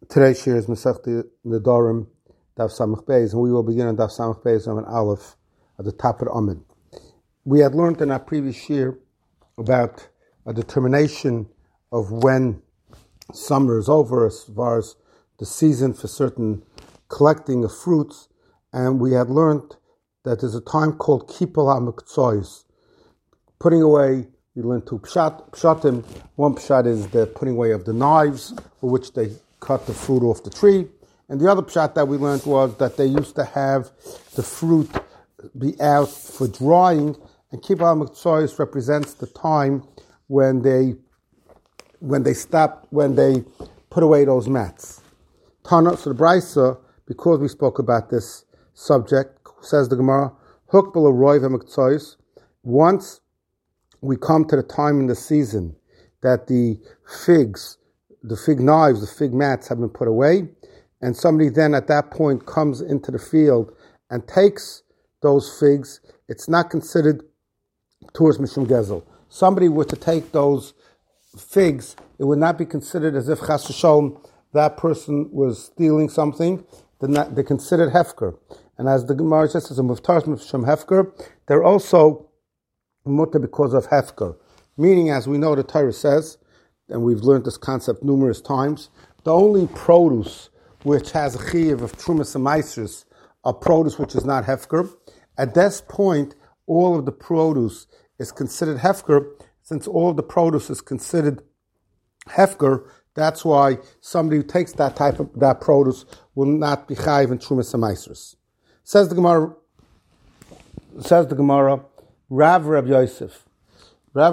Today's shir is Masechta Nedarim, Daf Samach Beis, and we will begin on Daf Samach Beis on an Aleph at the top of the Amid. We had learned in our previous shir about a determination of when summer is over as far as the season for certain collecting of fruits, and we had learned that there's a time called Kipul HaMekzois, putting away. We learned two pshatim. One pshat is the putting away of the knives for which they cut the fruit off the tree. And the other pshat that we learned was that they used to have the fruit be out for drying, and Kipul HaMekzois represents the time when they put away those mats. Tana, so the Brisa, because we spoke about this subject, says the Gemara, Hukbal Roiv HaMekzois, once we come to the time in the season that the fig knives, the fig mats have been put away, and somebody then at that point comes into the field and takes those figs, it's not considered tours mishum gezel. Somebody were to take those figs, it would not be considered as if chas v'sholom that person was stealing something. They're considered hefker. And as the Gemara says, as a muftar mishum hefker, they're also mutter because of hefker. Meaning, as we know, the Torah says, and we've learned this concept numerous times, the only produce which has a chiyuv of trumas and maasros are produce which is not hefker. At this point, all of the produce is considered hefker. Since all of the produce is considered hefker, that's why somebody who takes that produce will not be chayiv in trumas and maasros. Says the Gemara, Rav Yosef, Rabbi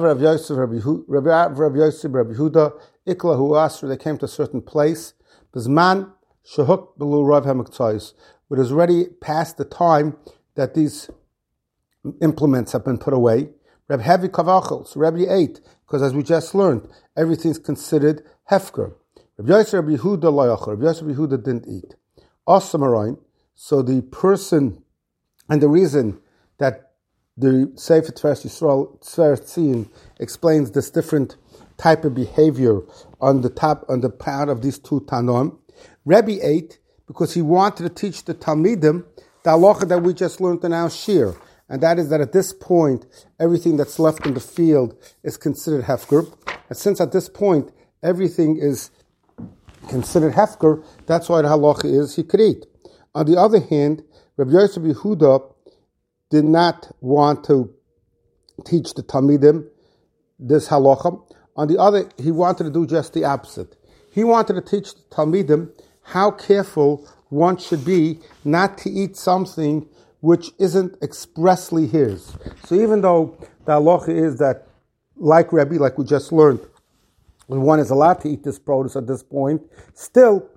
Yehuda, Ikla hu Asr, they came to a certain place. Bizman shehuk belu Rav HaMekzois, it is already past the time that these implements have been put away. Reb Heavy Kavachel, so Rabbi ate, because as we just learned, everything's considered hefker. Rabbi Yehuda loyachor, Rabbi Yehuda didn't eat. Osamaroin, so the person, and the reason that the Sefer Tveres Yisrael Tzion explains this different type of behavior on the part of these two Tanoim. Rebbe ate because he wanted to teach the Talmidim the halacha that we just learned in our shir, and that is that at this point everything that's left in the field is considered hefker, and since at this point everything is considered hefker, that's why the halacha is he could eat. On the other hand, Rabbi Yosef Yehuda did not want to teach the Talmidim this halacha. On the other, he wanted to do just the opposite. He wanted to teach the Talmidim how careful one should be not to eat something which isn't expressly his. So even though the halacha is that, like Rebbe, like we just learned, one is allowed to eat this produce at this point, still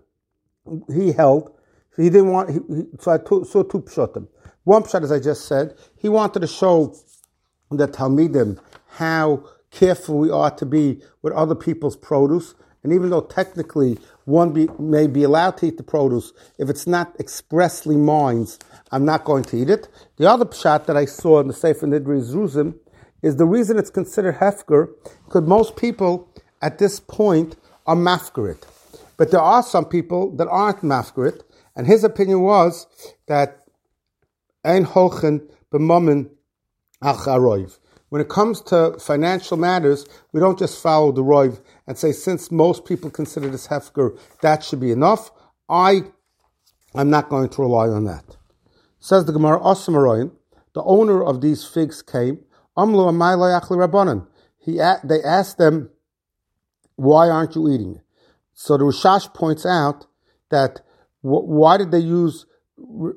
he held, he didn't want, so I saw two pshatim. One pshat, as I just said, he wanted to show the Talmidim how careful we are to be with other people's produce. And even though technically one may be allowed to eat the produce, if it's not expressly mine, I'm not going to eat it. The other pshat that I saw in the Sefer Nidri Zuzim is the reason it's considered hefker, because most people at this point are mafkarit. But there are some people that aren't mafkarit, and his opinion was that Ein holchen b'mammon acharoiv. When it comes to financial matters, we don't just follow the roiv and say, since most people consider this hefker, that should be enough. I'm not going to rely on that. Says the Gemara, Osamaroin, the owner of these figs came, Amlu amay lo yachli rabbanan. They asked them, why aren't you eating? So the Rishash points out that why did they use the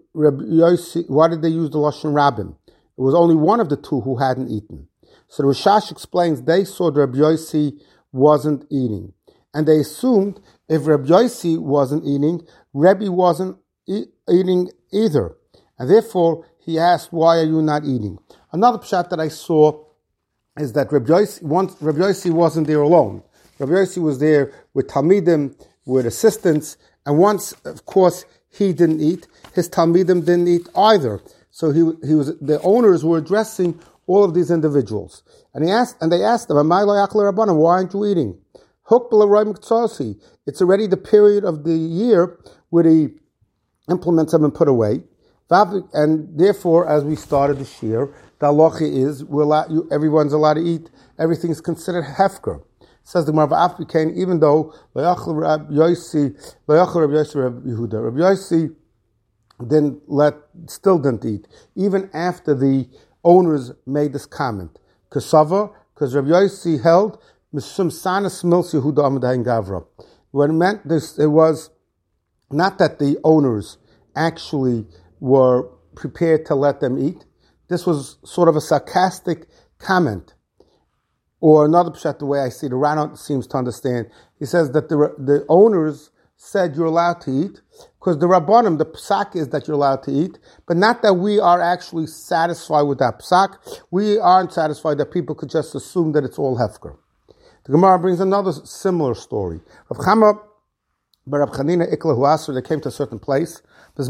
Lashon Rabbim? It was only one of the two who hadn't eaten. So the Rishash explains they saw that Rabbi Yossi wasn't eating. And they assumed if Rabbi Yossi wasn't eating, Rebbe wasn't eating either. And therefore, he asked, why are you not eating? Another pshat that I saw is that Rabbi Yossi wasn't there alone. Rabbi Yossi was there with Talmidim, with assistants, and once, of course, he didn't eat, his Talmidim didn't eat either. So the owners were addressing all of these individuals. And they asked them, why aren't you eating? It's already the period of the year where the implements have been put away. And therefore, as we started this year, the halacha is everyone's allowed to eat. Everything is considered hefker. Says the Gemara, even though Rabbi Yossi still didn't eat, even after the owners made this comment. Because Rabbi Yossi held what it meant, it was not that the owners actually were prepared to let them eat. This was sort of a sarcastic comment. Or another pshat, the way I see it, the Rana seems to understand. He says that the owners said you're allowed to eat, because the Rabbanim, the psak is that you're allowed to eat, but not that we are actually satisfied with that psak. We aren't satisfied that people could just assume that it's all hefker. The Gemara brings another similar story. Rav Chama bar Rav Chanina Ikla hu Asr, they came to a certain place. When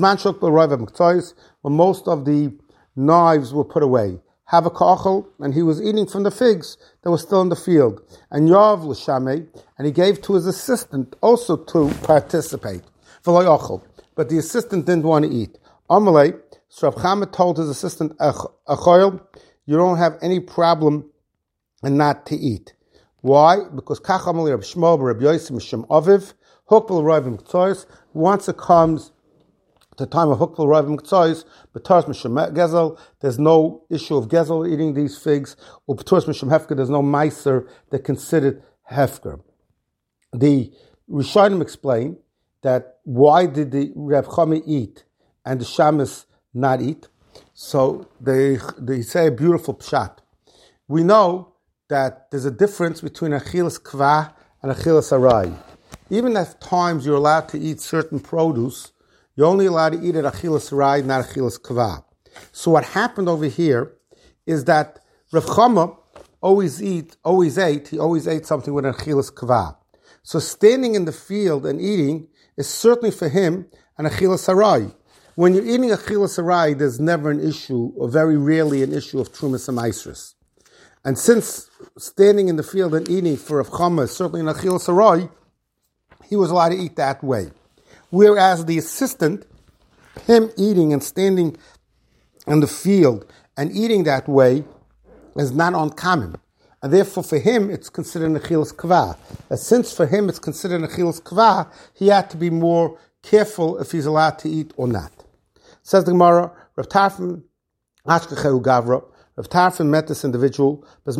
most of the knives were put away. Have a kachel, and he was eating from the figs that were still in the field. And Yav l'shamei, and he gave to his assistant also to participate. But the assistant didn't want to eat. Amalei, so Rav Chama told his assistant, Achoil, you don't have any problem and not to eat. Why? Because Kachamali Rab Shmuel Rab Yossi Misham Aviv Hukbel Ravim Ktsois. Once it comes to the time of Hukbel Ravim Ktsois, B'Tars Misham Gezel, there's no issue of Gezel eating these figs. Or B'Tars Misham Hefker, there's no Meiser that considered Hefker. The Rishonim explain that why did the Reb Chami eat and the Shamus not eat? So they say a beautiful pshat. We know that there's a difference between achilas kva and achilas arai. Even at times you're allowed to eat certain produce, you're only allowed to eat at achilas arai, not achilas kva. So what happened over here is that Rav Chama always ate something with an achilas kva. So standing in the field and eating is certainly for him an achilas arai. When you're eating achilas arai, there's never an issue, or very rarely an issue of trumas and maisris. And since standing in the field and eating for Rav Chama is certainly an achilas arai, he was allowed to eat that way. Whereas the assistant, him eating and standing in the field and eating that way is not uncommon. And therefore for him it's considered an achilas kva. And since for him it's considered an achilas kva, he had to be more careful if he's allowed to eat or not. Says the Gemara, Rav Tarfon Ashkechehu Gavra, Rav Tarfon met this individual, at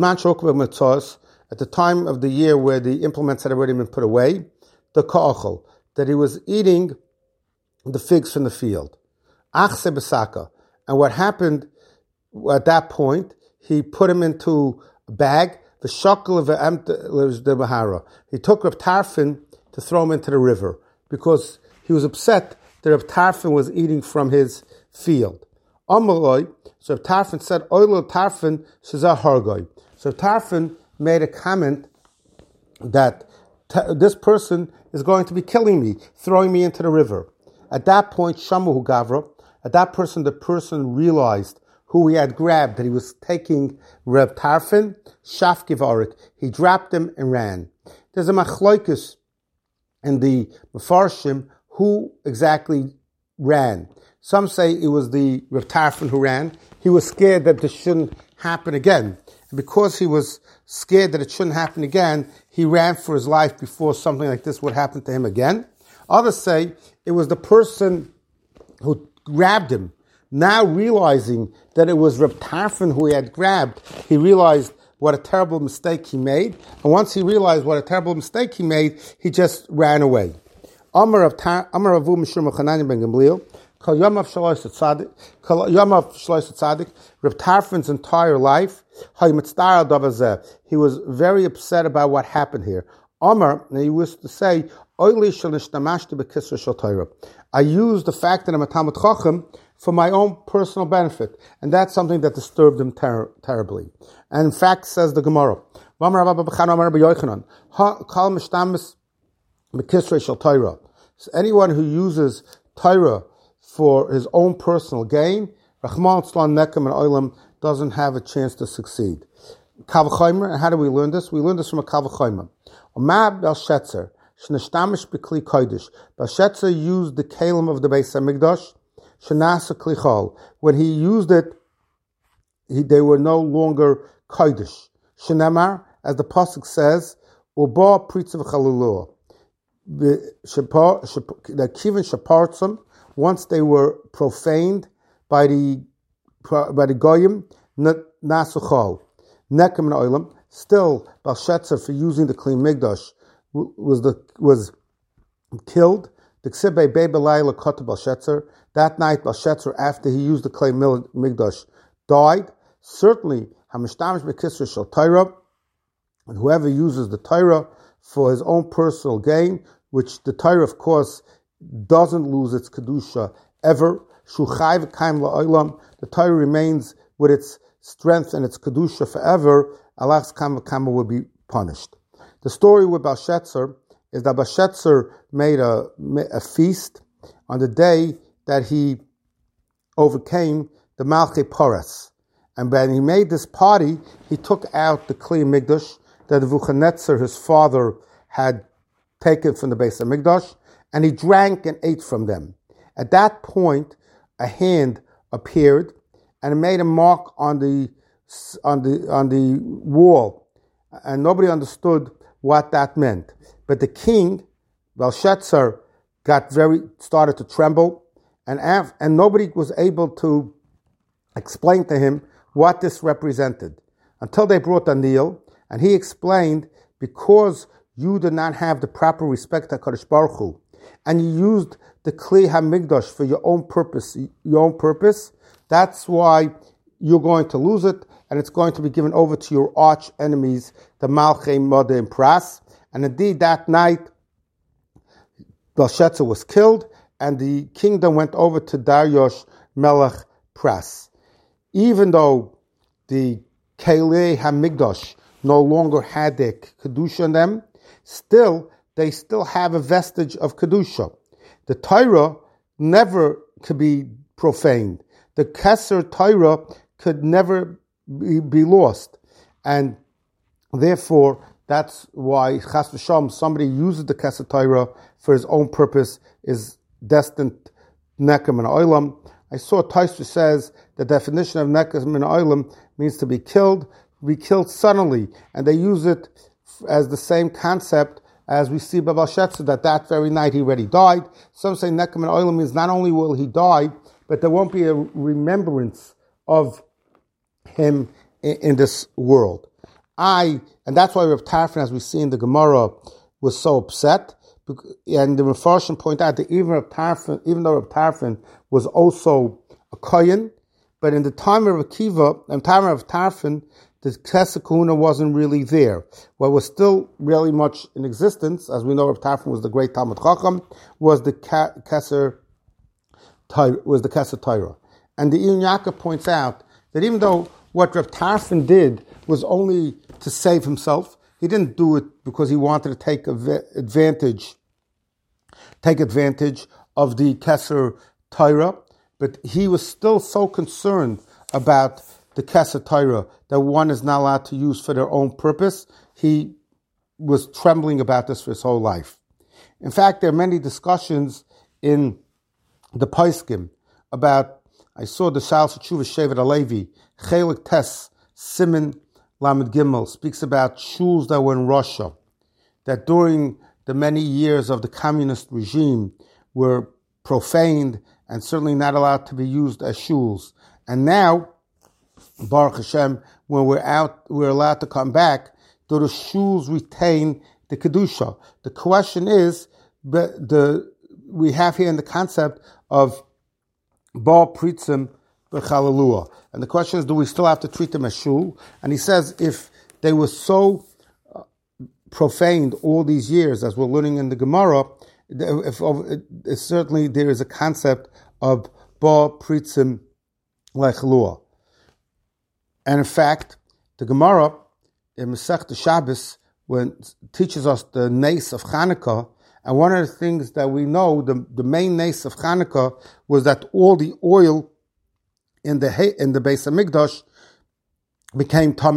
the time of the year where the implements had already been put away, the ka'achel, that he was eating the figs from the field. Achse besaka. And what happened at that point, he put him into a bag, the shakel of the Bahara. He took Rav Tarfon to throw him into the river, because he was upset that Rav Tarfon was eating from his field. Amaloi, so Rav Tarfon said, Oilo Tarfon shazah hargoi. So Tarfon made a comment that this person is going to be killing me, throwing me into the river. At that point, Shamuhu Gavra, at that point, the person realized who he had grabbed, that he was taking Rav Tarfon, Shaf Givarik. He dropped him and ran. There's a machloikus in the Mefarshim who exactly ran. Some say it was the Rav Tarfon who ran. He was scared that this shouldn't happen again. And because he was scared that it shouldn't happen again, he ran for his life before something like this would happen to him again. Others say it was the person who grabbed him. Now realizing that it was Rav Tarfon who he had grabbed, he realized what a terrible mistake he made. And once he realized what a terrible mistake he made, he just ran away. Amar Avu Mishur Mechanani ben Gamliel, Kol Yamav Shalosh Tzadik, Rav Tarfon's entire life, he was very upset about what happened here. Amar, he used to say, I used the fact that I'm a Talmid Chacham for my own personal benefit, and that's something that disturbed him terribly. And in fact, says the Gemara, so anyone who uses Torah for his own personal gain, Rahman Tzlan Nekem and Olam doesn't have a chance to succeed. Kal v'chomer, and how do we learn this? We learn this from a Kal v'chomer. Omar Belshetzer, shnashtamish b'kli kodesh. Belshetzer used the kalim of the Beis Hamikdash, shenasa kli chol. When he used it, they were no longer kodesh. Shenemar, as the pasuk says, uba pritza v'chalulua. The kivin shapartzim, once they were profaned by the goyim, nasuchal. Nekem oilam. Still, Belshetzer, for using the Kli Migdash, was killed. The Ksibei Bebelayla Kota Belshetzer. That night, Belshetzer, after he used the Kli Migdash, died. Certainly, Hamishtamesh Bekisra Shel Torah, and whoever uses the Torah for his own personal gain, which the Torah, of course, doesn't lose its kedusha ever. Shuchai v'kaim la'olam. The Torah remains with its strength and its kedusha forever. Allah's kama will be punished. The story with Belshetzer is that Belshetzer made a feast on the day that he overcame the Malchei Poras. And when he made this party, he took out the Kli Migdash that Nebuchadnezzar, his father, had taken from the Beis Hamikdash, and he drank and ate from them. At that point, a hand appeared and it made a mark on the wall, and nobody understood what that meant. But the king, Belshetzer, started to tremble, and nobody was able to explain to him what this represented until they brought Daniel, and he explained, because you did not have the proper respect to HaKadosh Baruch Hu, and you used the Kli HaMikdash for your own purpose, that's why you're going to lose it, and it's going to be given over to your arch enemies, the Malchei Moda and Pras. And indeed, that night, Belshetzer was killed, and the kingdom went over to Darius Melech Pras. Even though the Kli HaMikdash no longer had their kedusha in them, they still have a vestige of kedusha. The Torah never could be profaned. The Keser Torah could never be lost. And therefore, that's why Chas v'Shalom, somebody uses the Keser Torah for his own purpose, is destined Nekem and Oilam. I saw Tosfos says the definition of Nekem and Oilam means to be killed suddenly. And they use it as the same concept as we see by Belshetzer, that very night he already died. Some say Nekem and Oilam means not only will he die, but there won't be a remembrance of him in this world. And that's why Rav Tarfon, as we see in the Gemara, was so upset. And the Mefarshim point out that even though Rav Tarfon was also a Kohen, but in the time of Akiva, in the time of Tarfon, the Keser Kahuna wasn't really there. What was still really much in existence, as we know Rav Tarfon was the great Talmud Chacham, was the Keser Torah. And the Ibn Yaakov points out that even though what Rav Tarfon did was only to save himself, he didn't do it because he wanted to take advantage of the Keser Torah, but he was still so concerned about the Keser Torah that one is not allowed to use for their own purpose. He was trembling about this for his whole life. In fact, there are many discussions in the Poskim about, I saw the Shal Tshuva Shevet HaLevi, Chelik Tes, Siman Lamed Gimel, speaks about shuls that were in Russia, that during the many years of the communist regime were profaned and certainly not allowed to be used as shuls. And now, Baruch Hashem, when we're allowed to come back, do the shuls retain the Kedusha? The question is, we have here in the concept of Baal Pritzim B'Chalalua. And the question is, do we still have to treat them as shul? And he says, if they were so profaned all these years, as we're learning in the Gemara, certainly there is a concept of Baal Pritzim B'Chalalua. And in fact, the Gemara in Masechta Shabbos teaches us the nace of Chanukah. And one of the things that we know, the main nace of Chanukah, was that all the oil in the Beis Hamikdash became tamei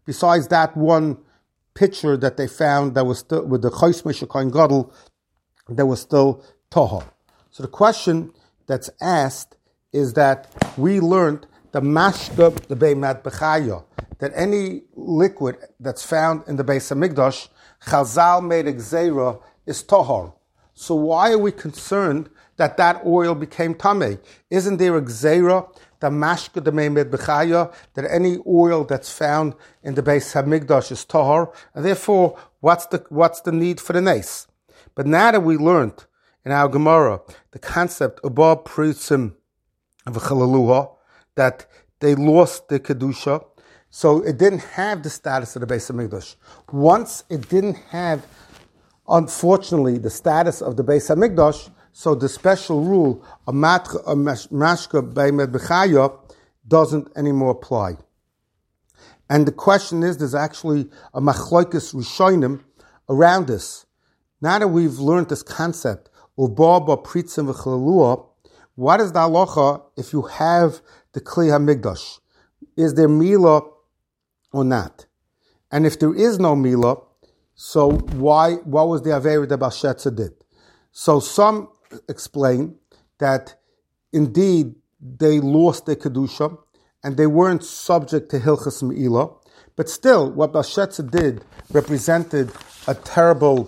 besides that one pitcher that they found that was still, with the Chos Moshe Kohen Gadol, that was still Tahor. So the question that's asked is that we learned the Mashka, the Beimad Bechaya, that any liquid that's found in the Beis HaMikdash, Chazal made a Gzeira, is Tahor. So why are we concerned that oil became Tameh? Isn't there a Gzeira, the Mashka, the Beimad Bechaya, that any oil that's found in the Beis HaMikdash is Tahor? And therefore, what's the need for the Nes? But now that we learned in our Gemara the concept above Pritzim of Chalaluha, that they lost the Kedusha, so it didn't have the status of the Beis HaMikdash. Once it didn't have, unfortunately, the status of the Beis HaMikdash, so the special rule of Mashka Beimad Bechaya doesn't anymore apply. And the question is, there's actually a Machlokes Rishonim around this. Now that we've learned this concept of Baba Pritzim V'Chalaluah, what is the halacha if you have the Kli HaMikdash? Is there Milah or not? And if there is no Milah, so what was the Aveira that Balshetza did? So some explain that indeed they lost their Kedusha and they weren't subject to Hilchas Me'ilah, but still what Balshetza did represented a terrible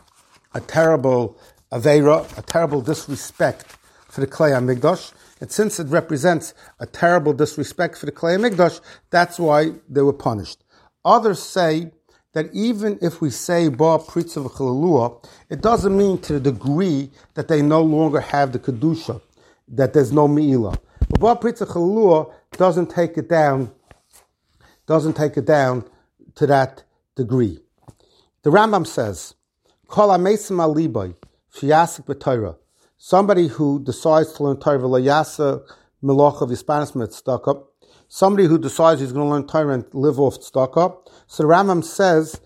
Aveira, a terrible disrespect for the Klei HaMikdash. And since it represents a terrible disrespect for the Klei HaMikdash, that's why they were punished. Others say that even if we say Ba Pritza V'Chalaluah, it doesn't mean to the degree that they no longer have the Kedusha, that there's no Me'ilah. But Ba Pritza V'Chalaluah doesn't take it down to that degree. The Rambam says, Kol HaMeisim Al Libay, Sheyasik B'Torah. Somebody who decides to learn Torah, V'Layasa Melocha V'Yispanis Tzedakah. Somebody who decides he's going to learn Torah and live off tzedakah. So the Rambam says,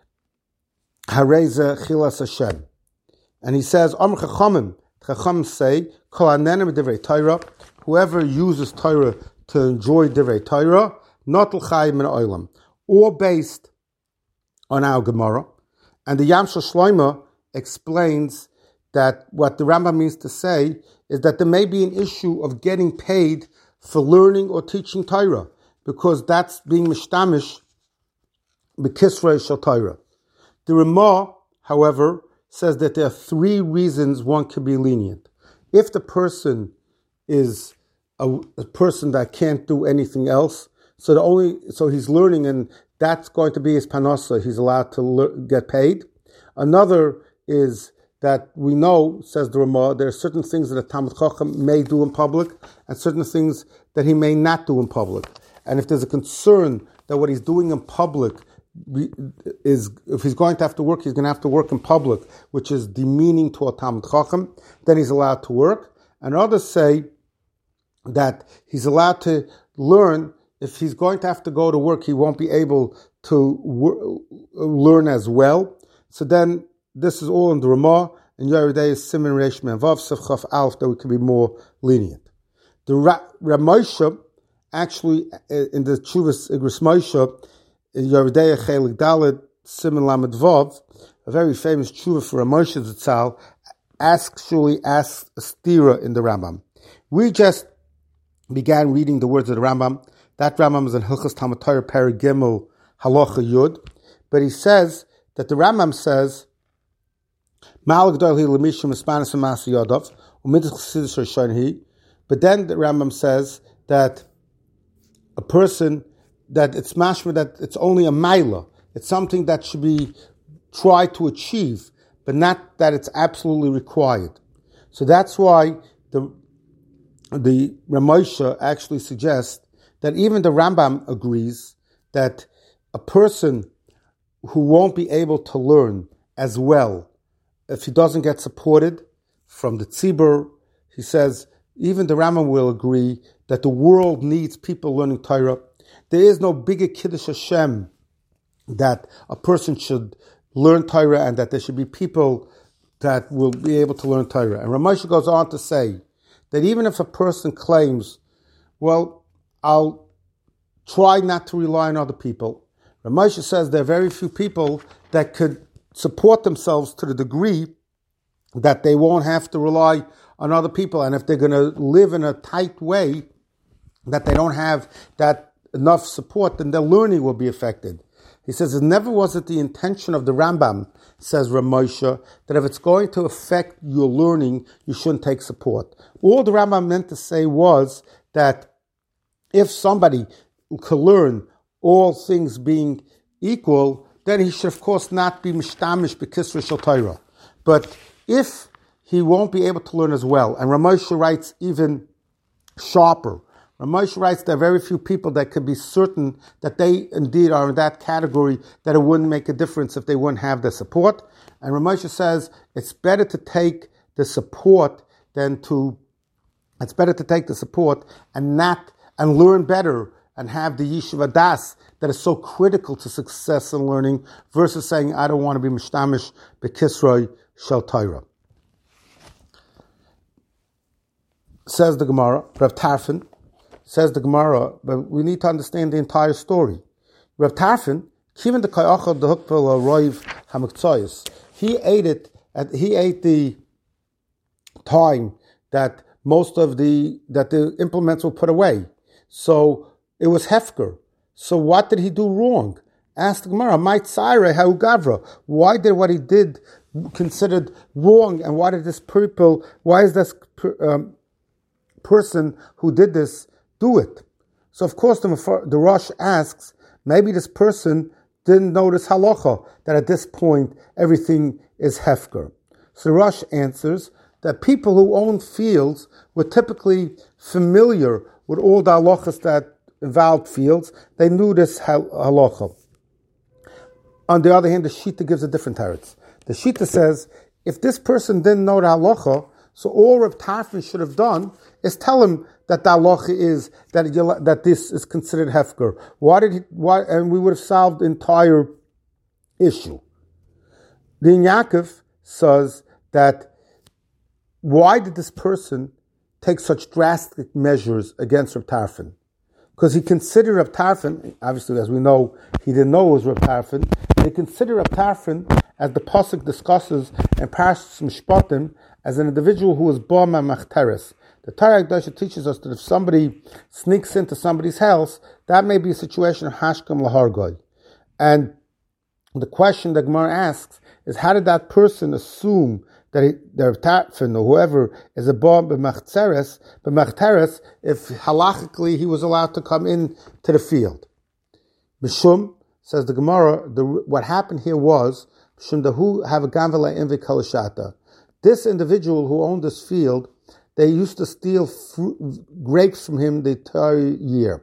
Hareze Chilas Hashem. And he says, Amr Chachamim. Chachamim say, Kol Hanenem Divrei Torah. Whoever uses Torah to enjoy Divrei Torah, Notel Chayim Min Olam. All based on our Gemara. And the Yamshel Shloima explains that what the Rambam means to say is that there may be an issue of getting paid for learning or teaching Torah, because that's being mishtamish b'kisrei shel Torah. The Ramah, however, says that there are three reasons one can be lenient. If the person is a person that can't do anything else, so he's learning and that's going to be his panasa, he's allowed to get paid. Another is that we know, says the Ramah, there are certain things that a Talmid Chacham may do in public and certain things that he may not do in public. And if there's a concern that what he's doing in public is, if he's going to have to work, he's going to have to work in public, which is demeaning to a Talmid Chacham, then he's allowed to work. And others say that he's allowed to learn. If he's going to have to go to work, he won't be able to learn as well. So then, this is all in the Ramah, and Yeridei is Siman Reish Mem Vav Sefchaf Alf, that we can be more lenient. The Ramosha, actually, in the Tshuvas Igros Moshe, Yeridei Chelik Dalet Siman Lamed Vav, a very famous Tshuva for Ramosha Zatzal, asks a stira in the Rambam. We just began reading the words of the Rambam. That Rambam is in Hilchas Talmud Torah Perek Gimel Halacha Yud, but he says that the Rambam says, but then the Rambam says that a person, that it's mashma, that it's only a maila. It's something that should be tried to achieve, but not that it's absolutely required. So that's why the Ramosha actually suggests that even the Rambam agrees that a person who won't be able to learn as well, if he doesn't get supported from the tzibur, he says, even the Rambam will agree that the world needs people learning Torah. There is no bigger Kiddush Hashem that a person should learn Torah and that there should be people that will be able to learn Torah. And Ramosha goes on to say that even if a person claims, well, I'll try not to rely on other people, Ramosha says there are very few people that could support themselves to the degree that they won't have to rely on other people, and if they're going to live in a tight way, that they don't have that enough support, then their learning will be affected. He says, it never was it the intention of the Rambam, says Ramosha, that if it's going to affect your learning, you shouldn't take support. All the Rambam meant to say was that if somebody could learn all things being equal, then he should of course not be mishtamish b'kisra shel Torah. But if he won't be able to learn as well, and Ramosha writes even sharper, Ramosha writes there are very few people that could be certain that they indeed are in that category, that it wouldn't make a difference if they wouldn't have the support. And Ramosha says it's better to take the support and learn better and have the yeshiva das that is so critical to success in learning versus saying, I don't want to be mishtamish b'kisroi shel Torah. Says the Gemara, Rav Tarfon, says the Gemara, but we need to understand the entire story. Rav Tarfon, kiven the kayachad the hukvel roiv hamuktzayis. He ate the time that the implements were put away. So it was hefker. So what did he do wrong? Asked the Gemara, might Saire how gavra? Why did what he did considered wrong, and why is this person who did this do it? So of course the Rosh asks, maybe this person didn't notice halacha, that at this point everything is hefker. So the Rosh answers that people who own fields were typically familiar with all the halachas that involved fields. They knew this halacha. On the other hand, the Shita gives a different teretz. The Shita says, if this person didn't know the halacha, so all Rav Tarfon should have done is tell him that the halacha is that this is considered hefker. And we would have solved the entire issue. The Yaakov says that why did this person take such drastic measures against Rav Tarfon? Because he considered Rav Tarfon, obviously as we know, he didn't know it was Rav Tarfon, they consider Rav Tarfon, as the Pasuk discusses in Parshas Mishpatim, as an individual who was born by Machteres. The Torah Kedusha teaches us that if somebody sneaks into somebody's house, that may be a situation of Hashkam Lahargoy. And the question that Gemara asks is, how did that person assume that Rav Tarfon or whoever is a born b'machteres, if halachically he was allowed to come in to the field? Mishum, says the Gemara, what happened here was, this individual who owned this field, they used to steal grapes from him the entire year.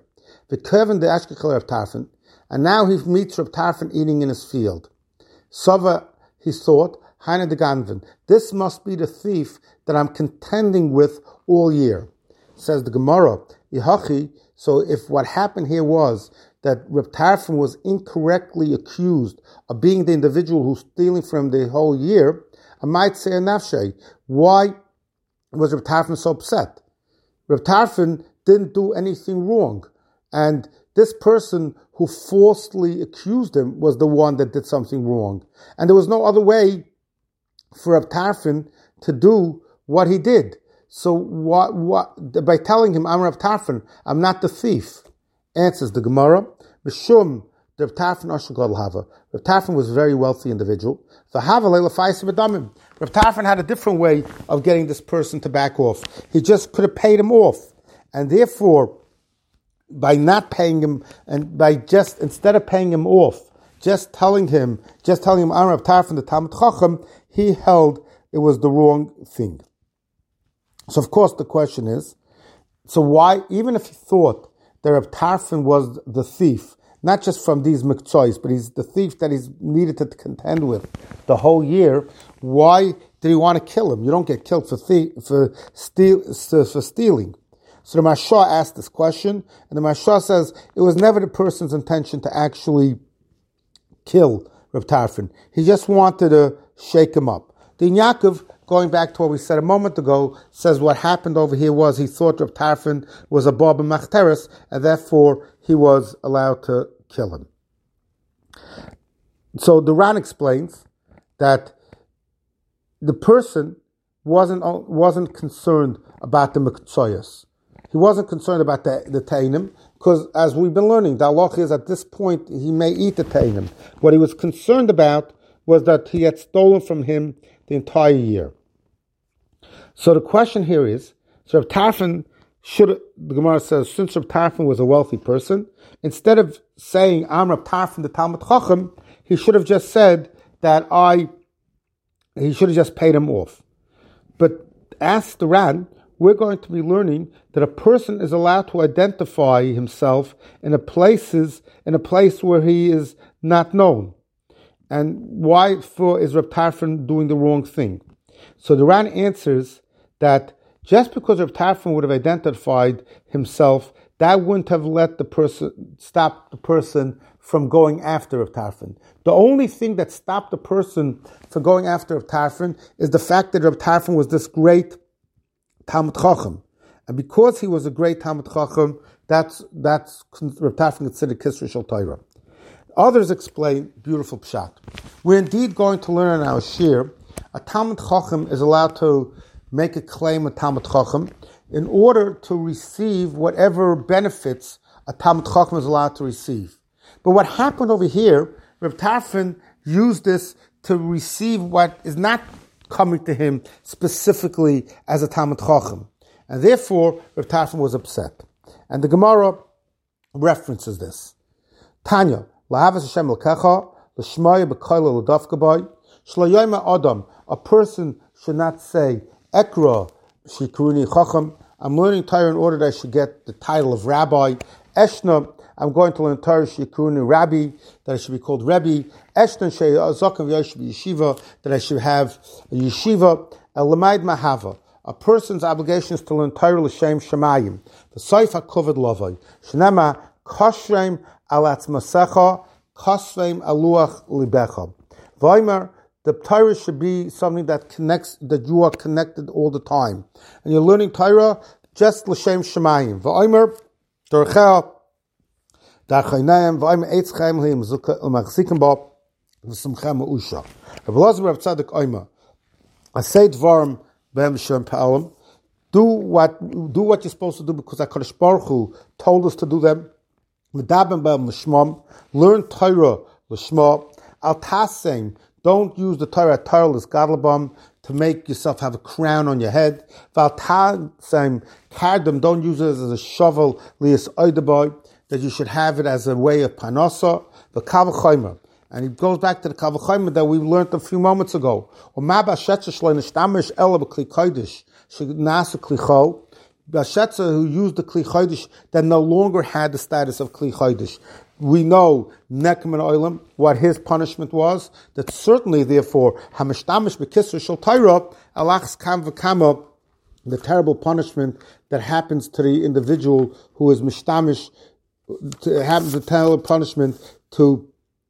And now he meets Rav Tarfon eating in his field. Sava, he thought, this must be the thief that I'm contending with all year. Says the Gemara, so if what happened here was that Rav Tarfon was incorrectly accused of being the individual who's stealing from the whole year, I might say a nafshay. Why was Rav Tarfon so upset? Rav Tarfon didn't do anything wrong, and this person who falsely accused him was the one that did something wrong. And there was no other way for Rav Tarfon to do what he did. So what by telling him, I'm Rav Tarfon, I'm not the thief, answers the Gemara, B'shum, Rav Tarfon Ashagol Hava. Rav Tarfon was a very wealthy individual. Rav Tarfon had a different way of getting this person to back off. He just could have paid him off. And therefore, by not paying him, and by just, instead of paying him off, just telling him, I'm Rav Tarfon, the Talmud Chacham, he held it was the wrong thing. So of course the question is, so why, even if he thought that Rav Tarfon was the thief, not just from these miktzos, but he's the thief that he's needed to contend with the whole year, why did he want to kill him? You don't get killed for stealing. So the Mashah asked this question, and the Mashah says it was never the person's intention to actually kill Rav Tarfon. He just wanted to shake him up. The Yaakov, going back to what we said a moment ago, says what happened over here was he thought Rav Tarfon was a bar b'machteres, and therefore he was allowed to kill him. So the Ran explains that the person wasn't concerned about the Mektsayas. He wasn't concerned about the Tainim, because as we've been learning, the halach is at this point he may eat the Tainim. What he was concerned about was that he had stolen from him the entire year. So the question here is, so Reb Tarfon the Gemara says, since Reb Tarfon was a wealthy person, instead of saying, I'm Reb Tarfon the Talmud Chacham, he should have just said that he should have just paid him off. But as the Ran, we're going to be learning that a person is allowed to identify himself in a place where he is not known. And why is Reb Tarfon doing the wrong thing? So the Ran answers that just because Reb Tarfon would have identified himself, that wouldn't have stopped the person from going after Reb Tarfon. The only thing that stopped the person from going after Reb Tarfon is the fact that Reb Tarfon was this great Talmud Chacham. And because he was a great Talmud Chacham, that's Reb Tarfon considered Kisra Shel Torah. Others explain beautiful pshat. We're indeed going to learn in our shir, a Talmud Chacham is allowed to make a claim of Talmud Chacham in order to receive whatever benefits a Talmud Chacham is allowed to receive. But what happened over here, Reb Tarfon used this to receive what is not coming to him specifically as a Talmud Chacham. And therefore, Reb Tarfon was upset. And the Gemara references this. Tanya, Lahavas Hashem L'kecha, L'shmaya B'koila L'dafka B'ay, Shlo Yoyma Adam, a person should not say, Ekra Shikuruni Chacham, I'm learning Torah in order that I should get the title of Rabbi. Eshna, I'm going to learn Torah Shikuruni Rabbi, that I should be called Rebbe. Eshna She'azakam Yoshev Yeshiva, that I should have a yeshiva. Elamaid Mahava, a person's obligation is to learn Torah L'Shem Shemayim. The Soif HaKoved Lovay. Shnema Koshrem Alatz Masecha, Kosrem Aluach Libecha. Vaymer, the Torah should be something that you are connected all the time. And you're learning Torah just l'shem shemayim. V'omer, dorcha, darchaynayim, v'omer eitzchem li'im l'machzikim ba, v'simchem ha'usha. Rav Elazar Rav Tzadok omer, asay dvarim b'hem shem pa'alim, do what you're supposed to do because HaKadosh Baruch Hu told us to do them. Medaben b'hem l'shmam, learn Torah l'shma, al tasem, don't use the Torah l'sgadlabam to make yourself have a crown on your head. V'al kardam, don't use it as a shovel lias oidaboy, that you should have it as a way of panasa. V'kavachaymer, and it goes back to the kavachaymer that we learned a few moments ago. Bashetza, who used the Kli Chodesh, that no longer had the status of Kli Chodesh. We know Nekem and Oilam, what his punishment was, that certainly, therefore, Hamashtamish Bekisra Shel Torah, Alachs Kam V'Kama, the terrible punishment that happens to the individual who is Mishtamish, happens the terrible punishment who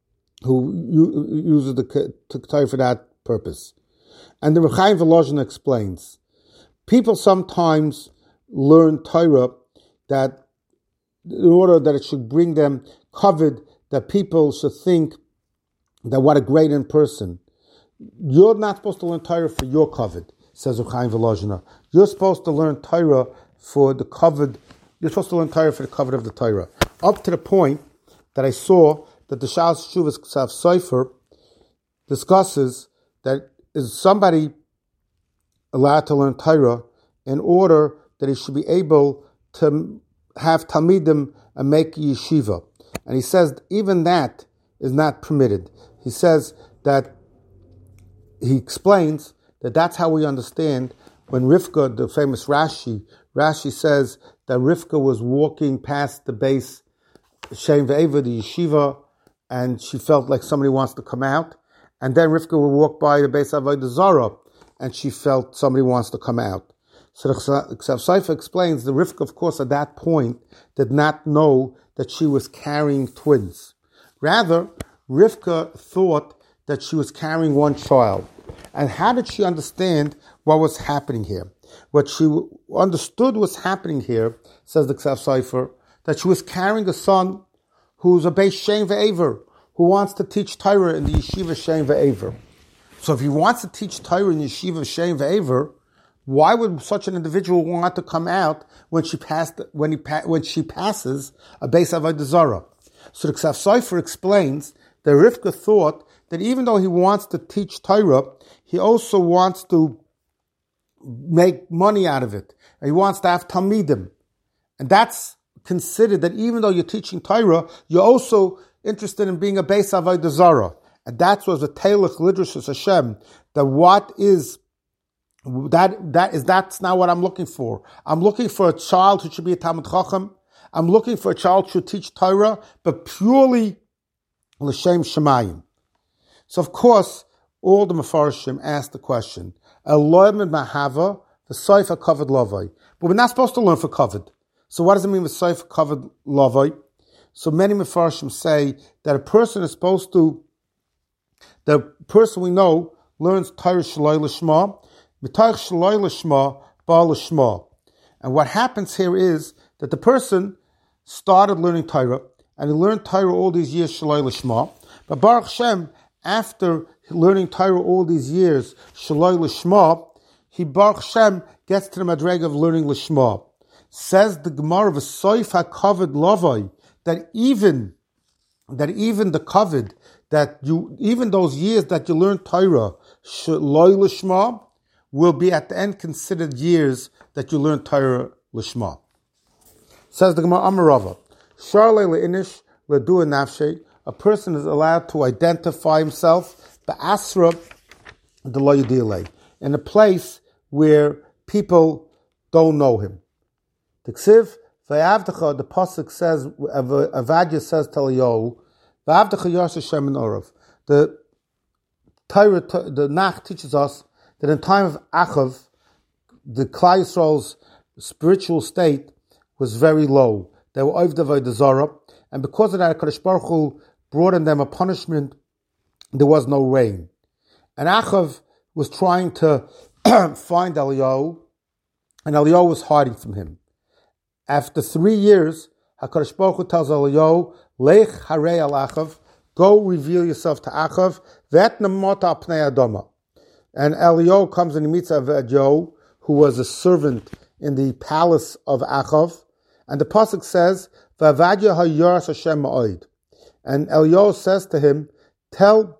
uses the Torah for that purpose. And the Reb Chaim Volozhin explains, people sometimes learn Torah that in order that it should bring them covered, that people should think that what a great person. You're not supposed to learn Torah for your covered, says Reb Chaim Volozhin. You're supposed to learn Torah for the covered. You're supposed to learn Torah for the covered of the Torah. Up to the point that I saw that the Shas Shuvas Ksav Sofer discusses that is somebody allowed to learn Torah in order that he should be able to have Talmidim and make yeshiva. And he says even that is not permitted. He says that, he explains that that's how we understand when Rivka, the famous Rashi says that Rivka was walking past the base Shem Ve'eva, the yeshiva, and she felt like somebody wants to come out. And then Rivka would walk by the base Avodah Zarah, and she felt somebody wants to come out. So the Ksav Sofer explains the Rivka, of course, at that point did not know that she was carrying twins. Rather, Rivka thought that she was carrying one child. And how did she understand what was happening here? What she understood was happening here, says the Ksav Sofer, that she was carrying a son who's a Beis Shem Ve'ever, who wants to teach Torah in the Yeshiva Shem Ve'ever. So if he wants to teach Torah in Yeshiva Shem Ve'ever, why would such an individual want to come out when she passes a Beis Avodah Zarah? So the Ksav Sofer explains that Rivka thought that even though he wants to teach Torah, he also wants to make money out of it. He wants to have Talmidim. And that's considered that even though you're teaching Torah, you're also interested in being a Beis Avodah Zarah. And that was the Teilach Lidrashus Hashem, that's not what I'm looking for. I'm looking for a child who should be a Talmid Chacham. I'm looking for a child who should teach Torah, but purely L'Shem Shemayim. So of course, all the Mefarshim asked the question, Elohim Mahava, the Seifa covered Lavai. But we're not supposed to learn for covered. So what does it mean with Seifa covered Lavai? So many Mefarshim say that a person is supposed to, the person we know learns Torah Shaloi L'Shma, B'Torah Shaloi L'Shma, Baal L'Shma. And what happens here is that the person started learning Torah, and he learned Torah all these years Shaloi L'Shma, but Baruch Shem, after learning Torah all these years Shaloi L'Shma, he Baruch Shem gets to the madrega of learning L'Shma. Says the Gemara of a Soif HaKavod Lavai, that even the kavod, even those years that you learn Torah Shaloi L'Shma, will be at the end considered years that you learn Torah L'Shma. Says the Gemara Amarava, Sharle Le'inish Le'du Nafshe, a person is allowed to identify himself Ba'asra D'lo Yudilei, in a place where people don't know him. T'ksiv, V'yavdecha, the pasuk says, Avadia says to Eliyahu, V'yavdecha Yas Hashem in Orav. The Torah, the Nach teaches us that in time of Achav, the Klal Yisrael's spiritual state was very low. They were Ovdei Avodah Zarah, and because of that, HaKadosh Baruch Hu brought on them a punishment. There was no rain. And Achav was trying to find Eliyahu, and Eliyahu was hiding from him. After 3 years, HaKadosh Baruch Hu tells Eliyahu, Lech harei al Achav, go reveal yourself to Achav, V'etna mota pnei adama. And Eliyahu comes and he meets Avadio, who was a servant in the palace of Achav. And the pasuk says, V'avadia hayaras Hashem ma'od. And Eliyahu says to him, tell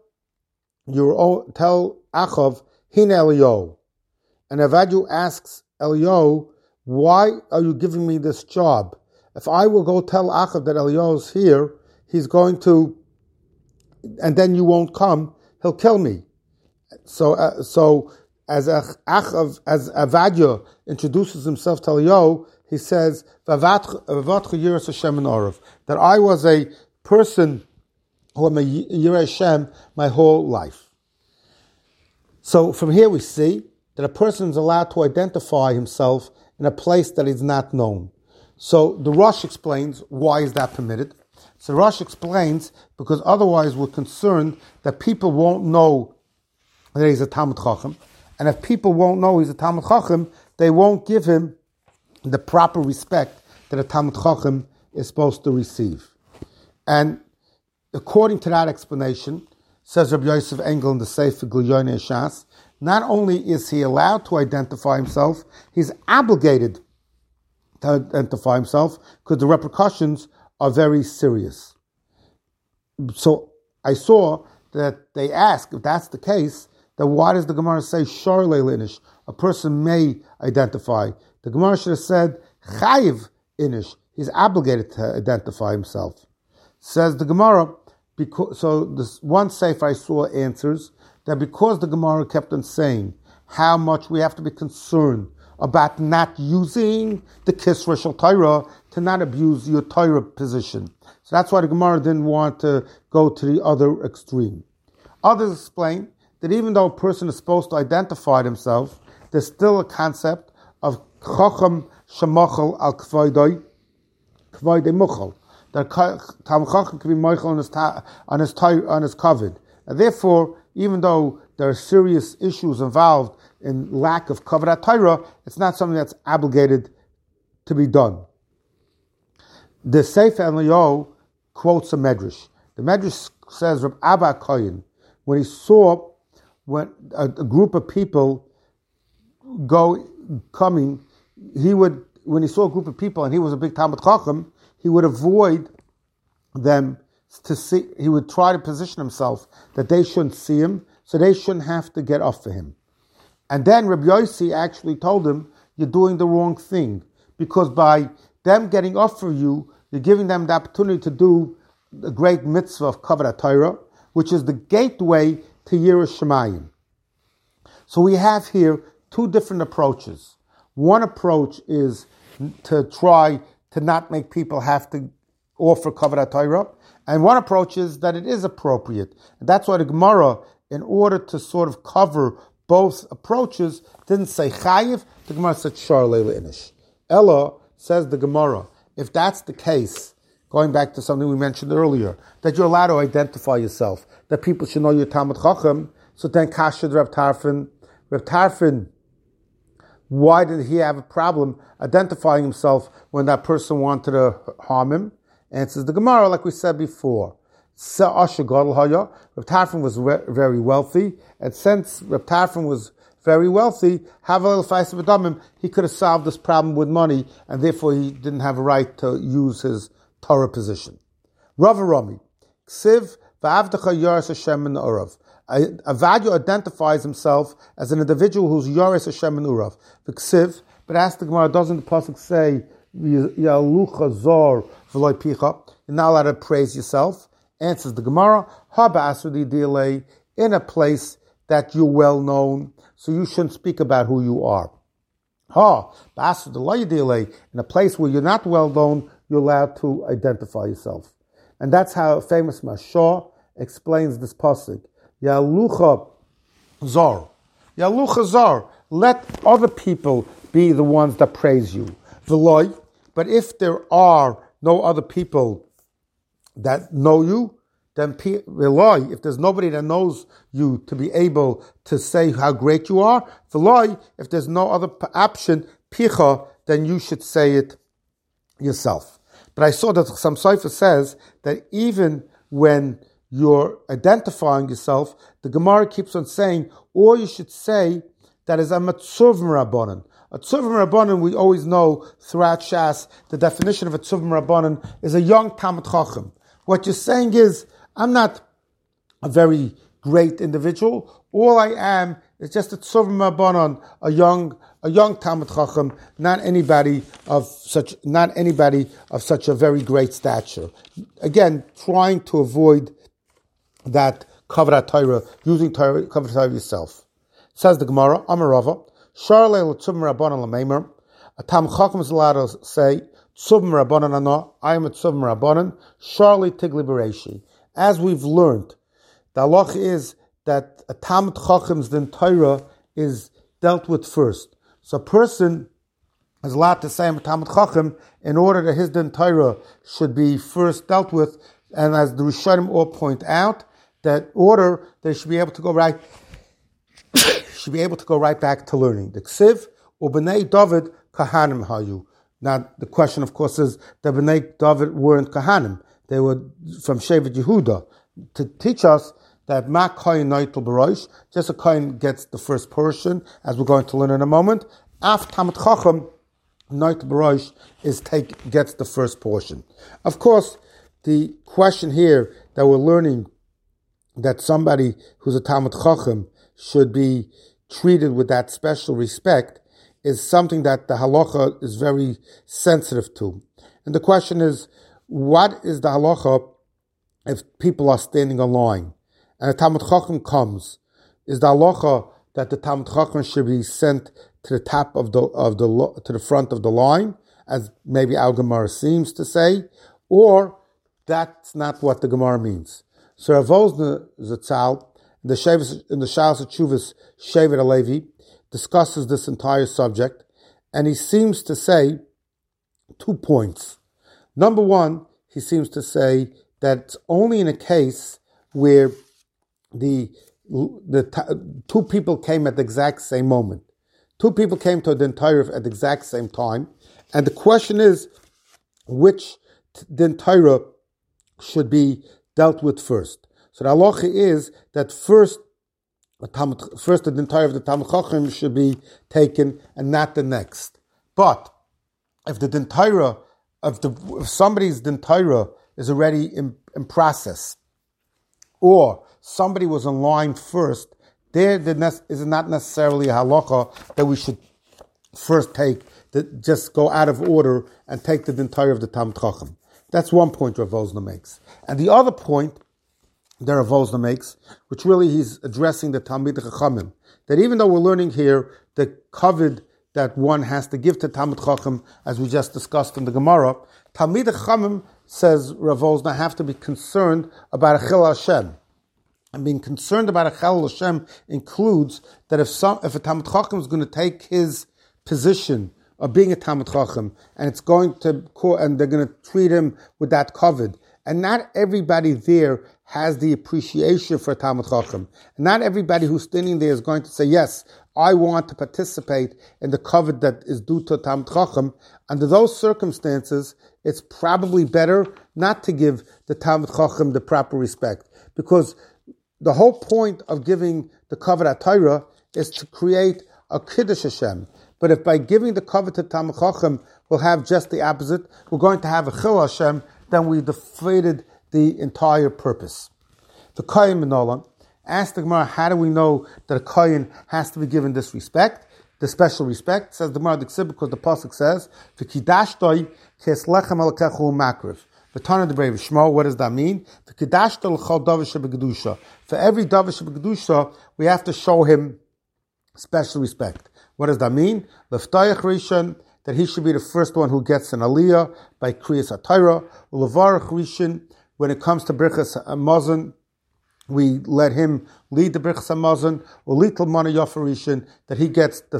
Achav, Hine Eliyahu. And Avadio asks Eliyahu, why are you giving me this job? If I will go tell Achav that Eliyahu's here, he's going to, and then you won't come, he'll kill me. So as Avadia introduces himself to Eliyahu, he says, that I was a person who am a Yirei Hashem my whole life. So from here we see that a person is allowed to identify himself in a place that is not known. So the Rosh explains, why is that permitted? So Rosh explains, because otherwise we're concerned that people won't know that he's a Talmid Chacham. And if people won't know he's a Talmid Chacham, they won't give him the proper respect that a Talmid Chacham is supposed to receive. And according to that explanation, says Rabbi Yosef Engel in the Sefer Gilyon Shas, not only is he allowed to identify himself, he's obligated to identify himself because the repercussions are very serious. So I saw that they ask, if that's the case, then why does the Gemara say Shar Le'inish? A person may identify. The Gemara should have said Chayiv Inish. He's obligated to identify himself. Says the Gemara, so this one sefer I saw answers that because the Gemara kept on saying how much we have to be concerned about not using the Kisra Shel Torah to not abuse your Torah position. So that's why the Gemara didn't want to go to the other extreme. Others explain that even though a person is supposed to identify himself, there's still a concept of Chacham Shemachal al Kvaydei Muchal. That Talmid Chacham can be Michael on his kavod. And therefore, even though there are serious issues involved in lack of kavod at Torah, it's not something that's obligated to be done. The Sefer Eliyahu quotes a medrash. The medrash says Reb Abba Koyin, when he saw when a group of people coming, when he saw a group of people and he was a big Talmud Chacham, he would avoid them to see. He would try to position himself that they shouldn't see him, so they shouldn't have to get off for him. And then Rabbi Yossi actually told him, you're doing the wrong thing, because by them getting off for you, you're giving them the opportunity to do the great mitzvah of Kavod HaTorah, which is the gateway to Yiras Shamayim. So we have here two different approaches. One approach is to try to not make people have to offer Kavod HaTorah, and one approach is that it is appropriate. And that's why the Gemara, in order to sort of cover both approaches, didn't say chayiv. The Gemara said shar leila inish. Ella, says the Gemara, if that's the case, going back to something we mentioned earlier, that you're allowed to identify yourself, that people should know you're Talmud Chacham, so then Kashad Reb Tarfon. Reb Tarfon, why did he have a problem identifying himself when that person wanted to harm him? And it says the Gemara, like we said before, Reb Tarfon was very wealthy, and since Reb Tarfon was very wealthy, he could have solved this problem with money, and therefore he didn't have a right to use his Torah position. Rav Rami, Ksiv v'avdecha Yoris Hashem min Urav. Avadia identifies himself as an individual who's Yoris Hashem min Urav. Ksiv, but as the Gemara, doesn't the pasuk say Yalucha Zor v'loy picha? You're not allowed to praise yourself. Answers the Gemara, Haba Asudi Dilei, in a place that you're well known, so you shouldn't speak about who you are. In a place where you're not well known, you're allowed to identify yourself. And that's how famous Mashah explains this pasuk. Yalucha Zor. Yalucha Zor. Let other people be the ones that praise you. V'loy. But if there are no other people that know you, then v'loy, if there's nobody that knows you to be able to say how great you are, v'loy, if there's no other option, picha, then you should say it yourself. But I saw that some Sefer says that even when you're identifying yourself, the Gemara keeps on saying, or you should say that is a matzuv m'rabbanan. A tzuv m'rabbanan, we always know throughout Shas, the definition of a tzuv m'rabbanan is a young Talmud Chacham. What you're saying is, I'm not a very great individual. All I am is just a tzuv m'rabbanan, a young Talmud Chacham, not anybody of such a very great stature. Again, trying to avoid that Kavod HaTorah, using Kavod HaTorah yourself. Says the Gemara, Amar Rava, Shar leil tzuv m'rabbanan l'meimer. A Talmud Chacham is allowed to say, Tzuv m'rabbanan ana, I am a tzuv m'rabbanan, Shar li tigli b'reishi. As we've learned, the halach is that a Talmud Chacham's din Torah is dealt with first. So a person is allowed to say I'm a Talmud Chacham in order that his din Torah should be first dealt with, and as the Rishonim all point out, that order they should be able to go right back to learning. The Ksiv u'bnei David kahanim hayu. Now the question, of course, is that bnei David weren't kahanim; they were from Shevet Yehuda, to teach us that ma kohen noitel b'rosh, just a kohen gets the first portion, as we're going to learn in a moment. Af Talmud Chacham noitel b'rosh gets the first portion. Of course, the question here that we're learning that somebody who's a Talmud Chacham should be treated with that special respect is something that the halacha is very sensitive to. And the question is, what is the halacha if people are standing in line and a Talmud Chacham comes? Is the halacha that the Talmud Chacham should be sent to the top of to the front of the line, as maybe our Gemara seems to say, or that's not what the Gemara means? So Rav Wosner Zatzal, in the Shalos HaTshuvos Shevet HaLevi, discusses this entire subject, and he seems to say 2 points. Number one, he seems to say that it's only in a case where the two people came at the exact same moment. Two people came to the Torah at the exact same time, and the question is, which din Torah should be dealt with first? So the halacha is that first the dintayra of the Talmid Chacham should be taken and not the next. But if the dintayra if somebody's dintayra is already in process, or somebody was in line first, there is not necessarily a halacha that we should first just go out of order and take the dintayra of the Talmid Chacham. That's one point Rav Wosner makes. And the other point that Rav Wosner makes, which really he's addressing the Talmid Chachamim, that even though we're learning here the kavod that one has to give to Talmid Chacham, as we just discussed in the Gemara, Talmid Chachamim, says Rav Wosner, have to be concerned about a Chil Hashem. And being concerned about a Chil Hashem includes that if a Talmid Chacham is going to take his position of being a Talmid Chacham, and they're going to treat him with that kavod, and not everybody there has the appreciation for a Talmid Chacham. And not everybody who's standing there is going to say, yes, I want to participate in the kavod that is due to a Talmid Chacham. Under those circumstances, it's probably better not to give the Talmid Chacham the proper respect. Because the whole point of giving the kavod HaTorah is to create a Kiddush Hashem. But if by giving the kavod to Talmid Chacham we'll have just the opposite, we're going to have a Chil Hashem, then we deflated the entire purpose. The Kohen Minola asked the Gemara, how do we know that a Kohen has to be given this respect, the special respect? Says the Gemara, because the pasuk says, "V'kidashtoi kes lechem alakechu makriv." V'tana debrei v'shmo. What does that mean? V'kidashtoi l'chol davar shebegedusha. For every davar shebegedusha, we have to show him special respect. What does that mean? L'ftayach rishon, that he should be the first one who gets an aliyah by Kriyas HaTorah. Ulevarach rishon, when it comes to Birchas Hamazon, we let him lead the Birchas Hamazon, or Little Mana Yafarishin, that he gets the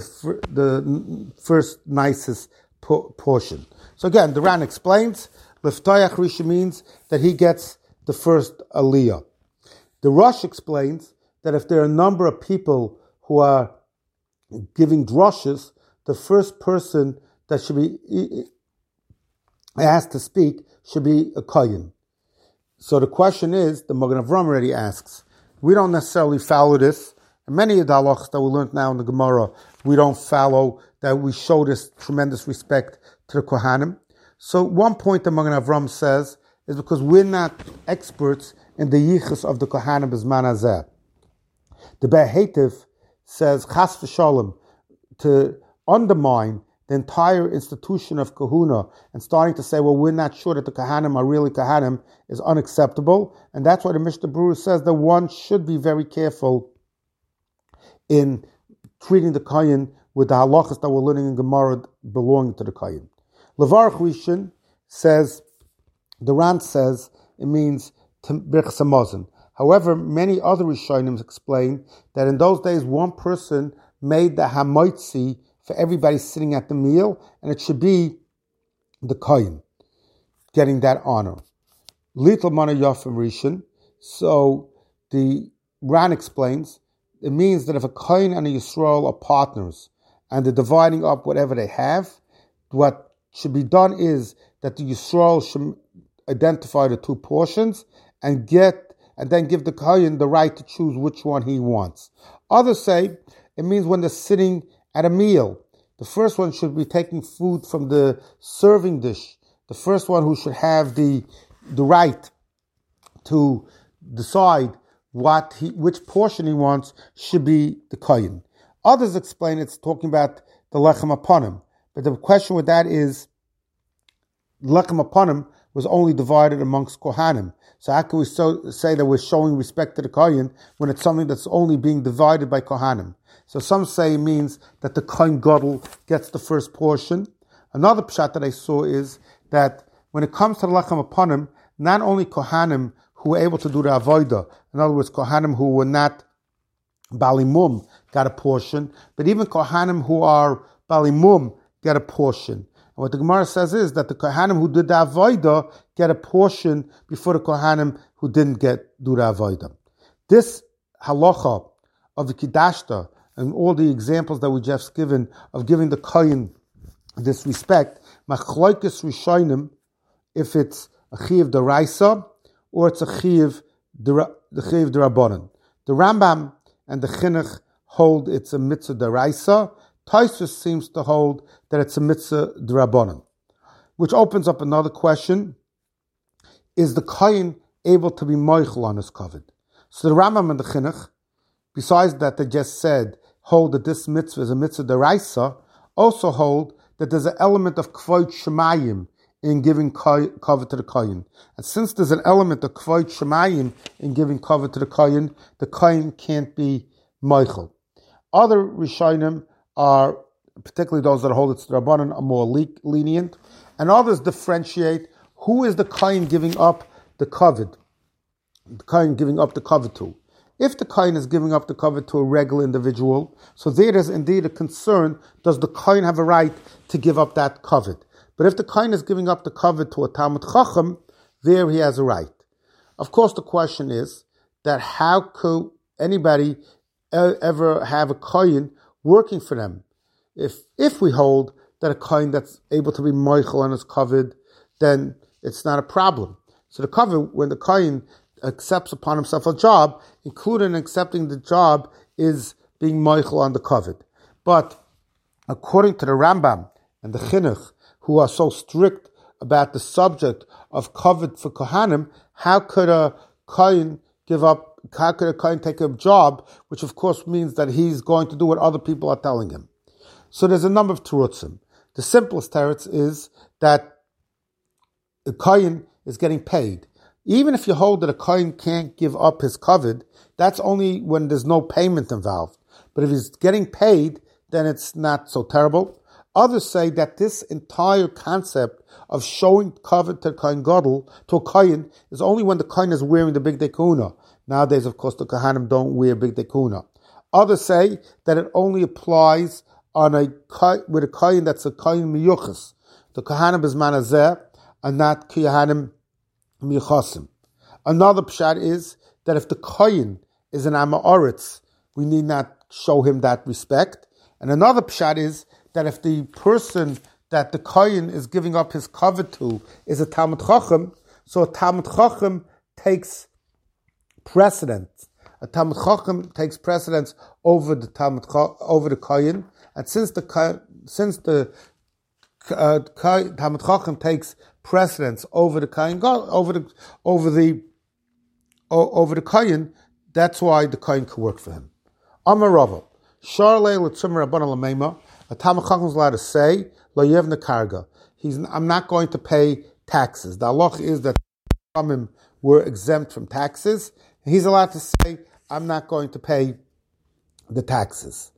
first nicest portion. So again, the Ran explains, Leftayach Risha means that he gets the first aliyah. The Rosh explains that if there are a number of people who are giving droshes, the first person that should be asked to speak should be a Kohen. So the question is, the Magen Avraham already asks, we don't necessarily follow this, and many of the halachas that we learned now in the Gemara, we don't follow, that we show this tremendous respect to the Kohanim. So one point that Magen Avraham says is because we're not experts in the yichus of the Kohanim b'zman hazeh. The Be'er Heitev says, chas v'shalom, to undermine the entire institution of kahuna and starting to say, well, we're not sure that the Kohanim are really Kohanim, is unacceptable. And that's why the Mishnah Berurah says that one should be very careful in treating the Kohen with the halachas that we're learning in Gemara belonging to the Kohen. Levarach Rishon says, the Ran says, it means Birchas Hamazon. However, many other Rishonim explain that in those days one person made the Hamoitzi for everybody sitting at the meal, and it should be the Kohen getting that honor. Little Mana Yafim Rishon. So the Ran explains, it means that if a Kohen and a Yisrael are partners and they're dividing up whatever they have, what should be done is that the Yisrael should identify the two portions and then give the Kohen the right to choose which one he wants. Others say it means when they're sitting at a meal, the first one should be taking food from the serving dish. The first one who should have the right to decide which portion he wants should be the Kohen. Others explain it's talking about the lechem aponim. But the question with that is, lechem aponim was only divided amongst Kohanim. So how can we say that we're showing respect to the Kohen when it's something that's only being divided by Kohanim? So some say it means that the Kohen Gadol gets the first portion. Another pshat that I saw is that when it comes to the lechem aponim, not only Kohanim who were able to do the avodah, in other words, Kohanim who were not balimum got a portion, but even Kohanim who are balimum get a portion. And what the Gemara says is that the Kohanim who did the avodah get a portion before the Kohanim who didn't do the avodah. This halacha of the Kidashta and all the examples that we just given of giving the Kohen this respect, Machloikis Rishonim, if it's a Chiyav D'Oraisa or it's a Chiyav the Chiv D'Rabbanan. The Rambam and the Chinuch hold it's a mitzvah d'oraisa. Tosfos seems to hold that it's a mitzvah d'Rabbanan, which opens up another question. Is the kohen able to be moichel on his kavod? So the Rambam and the Chinuch, besides that they just said, hold that this mitzvah is a mitzvah d'oraisa, also hold that there's an element of kvod shemayim in giving kavod to the kohen. And since there's an element of kvod shemayim in giving kavod to the kohen can't be moichel. Other Rishonim are, particularly those that hold it's the Rabbanan, are more lenient, and others differentiate who is the kohen giving up the kavod. The kohen giving up the kavod to. If the kohen is giving up the kavod to a regular individual, so there is indeed a concern, does the kohen have a right to give up that kavod? But if the kohen is giving up the kavod to a Talmud Chacham, there he has a right. Of course, the question is that how could anybody ever have a kohen working for them? If we hold that a kohen that's able to be moichel on his kavod, then it's not a problem. So the kavod, when the kohen accepts upon himself a job, including accepting the job, is being moichel on the kavod. But according to the Rambam and the Chinuch, who are so strict about the subject of kavod for kohanim, how could a kohen take a job, which of course means that he's going to do what other people are telling him? So there's a number of terutzim. The simplest teretz is that the kohen is getting paid. Even if you hold that a kohen can't give up his kavod, that's only when there's no payment involved. But if he's getting paid, then it's not so terrible. Others say that this entire concept of showing kavod to kohen gadol, to a kohen, is only when the kohen is wearing the big dekuna. Nowadays, of course, the kohanim don't wear big dekuna. Others say that it only applies with a kohen that's a kohen miyuchas. The kohanim is manazeh and not kohanim miyuchasim. Another pshat is that if the kohen is an Amaretz, we need not show him that respect. And another pshat is that if the person that the kohen is giving up his kavod to is a Talmud Chacham, so a Talmud Chacham takes precedence. A Talmud Chacham takes precedence over the kohen, and since the Talmud Chacham takes precedence over the kohen, over the kohen, that's why the kohen could work for him. Amar Rava, Sharlei l'tzimmer rabbanan l'meima. A Talmud Chacham is allowed to say, Lo yevna karga. I'm not going to pay taxes. The halach is that Chachamim were exempt from taxes. He's allowed to say, I'm not going to pay the taxes.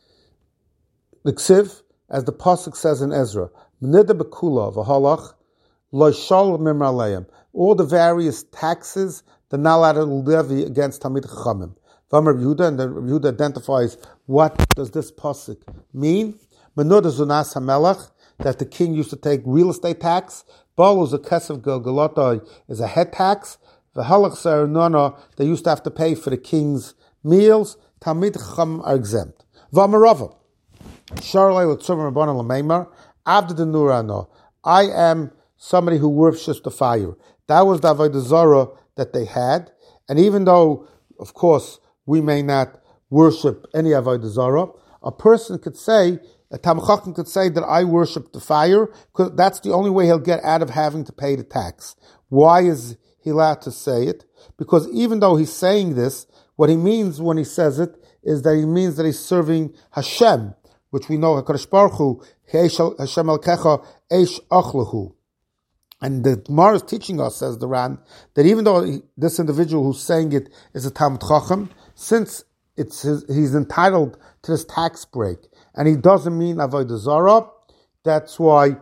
The Ksiv, as the Pasuk says in Ezra, M'nida bekula v'halach, lo shal mimra aleim. All the various taxes, they're not allowed to levy against Talmid Chachamim. V'amar Yehuda, and the Yehuda identifies what does this Pasuk mean. Menuda zunas hamelach, that the king used to take real estate tax. Baal is a kesef galgalotoi, is a head tax. V'halach sa'ernona, they used to have to pay for the king's meals. Talmid Chacham are exempt. V'amar Rava, Sharlei l'tzumar rabbanan l'meimar, avda de nurano. I am somebody who worships the fire. That was the avodah zarah that they had. And even though, of course, we may not worship any avodah zarah, a person could say, a Talmud Chacham could say that I worship the fire, because that's the only way he'll get out of having to pay the tax. Why is he allowed to say it? Because even though he's saying this, what he means when he says it is that he means that he's serving Hashem, which we know, HaKadosh Baruch Hu, Hashem Elkecha, Eish Achlahu. And the Gemara is teaching us, says the Ran, that even though this individual who's saying it is a Talmud Chacham, since he's entitled to this tax break, and he doesn't mean avodah zarah, that's why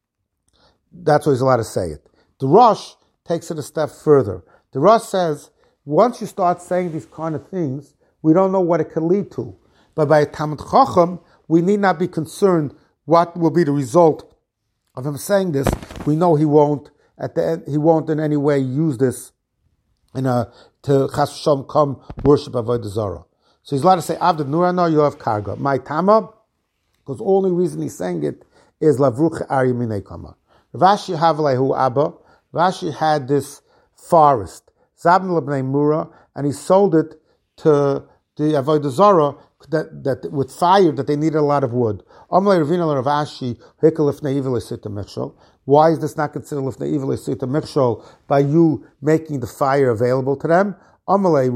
he's allowed to say it. The Rosh takes it a step further. The Rosh says, once you start saying these kind of things, we don't know what it can lead to. But by a Talmud Chacham, we need not be concerned what will be the result of him saying this. We know he won't, at the end, he won't in any way use this to Chas V'Shalom come worship avodah zarah. So he's allowed to say, Avda Nurano, you have karga. My Tama, because the only reason he's saying it is Lavruch Ari Minei Kama. Rashi Havalehu Abba, Rashi had this forest. Zabn lebnei Mura, and he sold it to the Avodah Zarah that with fire that they needed a lot of wood. Why is this not considered lifnei ivul sita mikshol by you making the fire available to them? We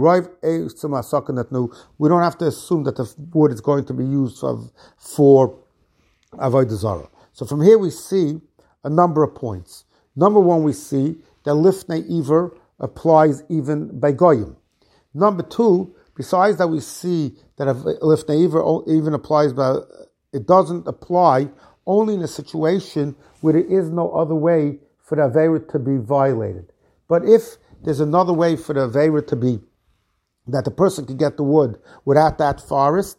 don't have to assume that the wood is going to be used for Avodah Zarah. So from here we see a number of points. Number one, we see that lifnei ivur applies even by goyim. Number two, besides that, we see that lifnei ivur even applies, but it doesn't apply only in a situation where there is no other way for the Aveira to be violated. But if there's another way for the Aveira to be, that the person could get the wood without that forest,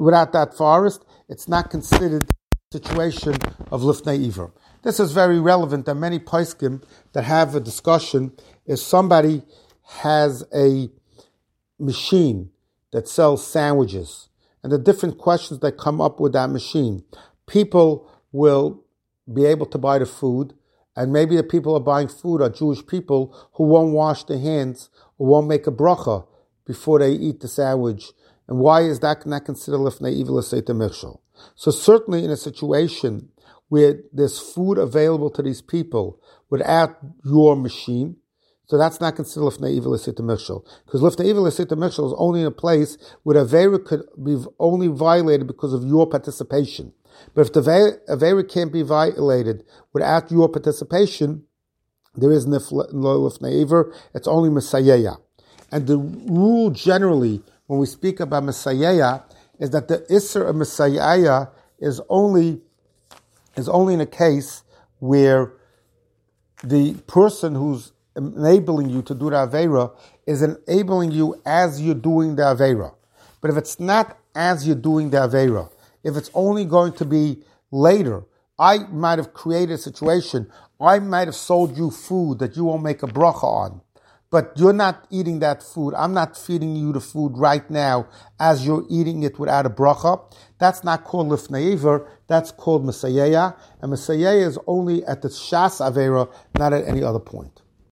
it's not considered a situation of lifnei ivur. This is very relevant. There are many poskim that have a discussion if somebody has a machine that sells sandwiches and the different questions that come up with that machine. People will be able to buy the food, and maybe the people who are buying food are Jewish people who won't wash their hands or won't make a bracha before they eat the sandwich. And why is that not considered lifnei ivul seita mikshol? So certainly in a situation where there's food available to these people without your machine, so that's not considered lifnei ivul seita mikshol. Because lifnei ivul seita mikshol is only in a place where the Aveira could be only violated because of your participation. But if the Aveira can't be violated without your participation, there is no lifnei ivur, it's only Messiah. And the rule generally, when we speak about Messiah, is that the Isser of Messiah is only in a case where the person who's enabling you to do the Aveira is enabling you as you're doing the Aveira. But if it's not as you're doing the Aveira, if it's only going to be later, I might have created a situation, I might have sold you food that you won't make a bracha on, but you're not eating that food. I'm not feeding you the food right now as you're eating it without a bracha. That's not called lifnei ivur, that's called Messiah, and Messiah is only at the Shas Aveira, not at any other point.